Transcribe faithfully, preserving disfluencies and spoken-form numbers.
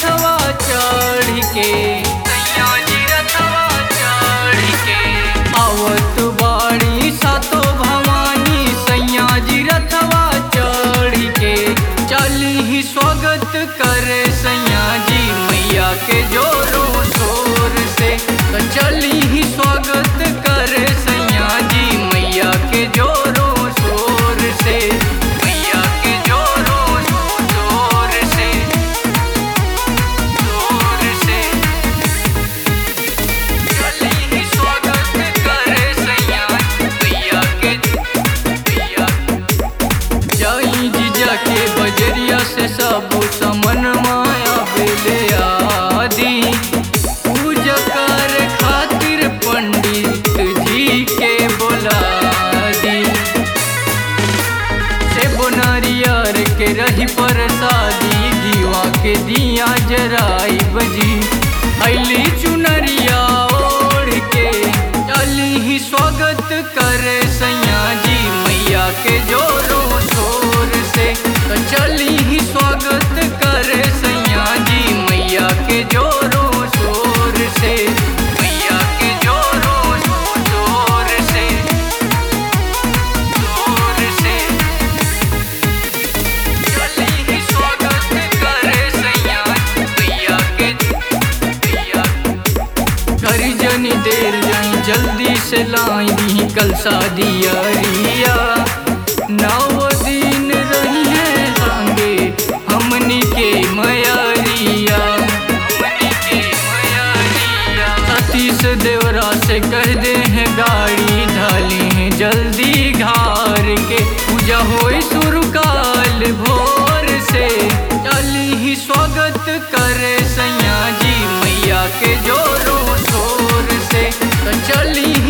रथवा चढ़ के सैया जी रथवा चढ़ के आवत बाड़ी सातो भवानी सैया जी रथवा चढ़ के चली ही स्वागत करे सैया जी मैया के जोरों शोर से चली ही स्वागत करे सैया जी मैया के जोरों शोर से मैया के जोरों शोर से शोर से चली ही स्वागत करे सैया मैया के मैया जाई जीजा के बजरिया से सब समन माया बेले आदि पूजा कर खातिर पंडित जी के बोला दी से बोनारियर के रही प्रसादी दीवा के दिया जराई बजी अली चुनरिया ओढ़ के चली ही स्वागत करे सैया जी मैया के जोरों शोर से चली ही स्वागत करे सैया जी मैया के जोरों शोर से मैया के जोरों शोर से शोर से चली ही स्वागत करे सैया मैया के मैया करी जनी देर जनी जल्दी से लाई दी कल शादिया रिया नौ दिन रही है संगे हमनी के मयरिया हमनी के मयरिया सतीश देवरा से कह दे हैं गाड़ी ढाली है जल्दी घार के पूजा होई सुरकाल भोर से चली ही स्वागत करे सैया जी मैया के जोरों शोर से चली